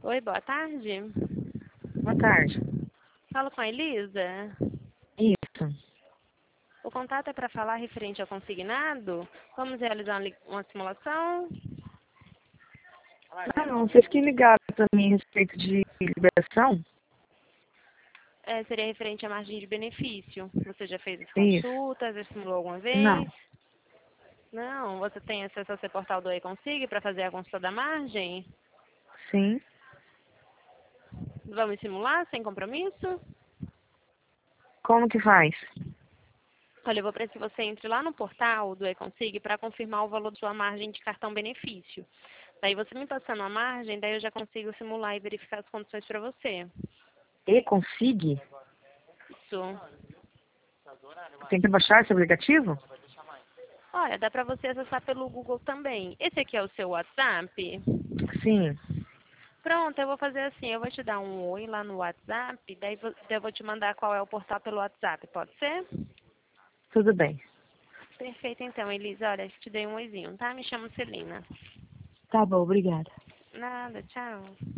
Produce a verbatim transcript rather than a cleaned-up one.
Oi, boa tarde. Boa tarde. Falo com a Elisa. Isso. O contato é para falar referente ao consignado. Vamos realizar uma li- uma simulação. Não, não, vocês que ligaram para mim a respeito de liberação? É, seria referente à margem de benefício. Você já fez as Isso. consultas, já simulou alguma Não. vez? Não, você tem acesso ao seu portal do E-Consig para fazer a consulta da margem? Sim. Vamos simular sem compromisso? Como que faz? Olha, eu vou precisar que você entre lá no portal do E-Consig para confirmar o valor da sua margem de cartão benefício. Daí você me passando a margem, daí eu já consigo simular e verificar as condições para você. E consigo? Isso. Tem que baixar esse aplicativo? Olha, dá para você acessar pelo Google também. Esse aqui é o seu WhatsApp? Sim. Pronto, eu vou fazer assim, eu vou te dar um oi lá no WhatsApp, daí vo- eu vou te mandar qual é o portal pelo WhatsApp, pode ser? Tudo bem. Perfeito então, Elisa, olha, te dei um oizinho, tá? Me chamo Celina. Tá bom, obrigada. Nada, tchau.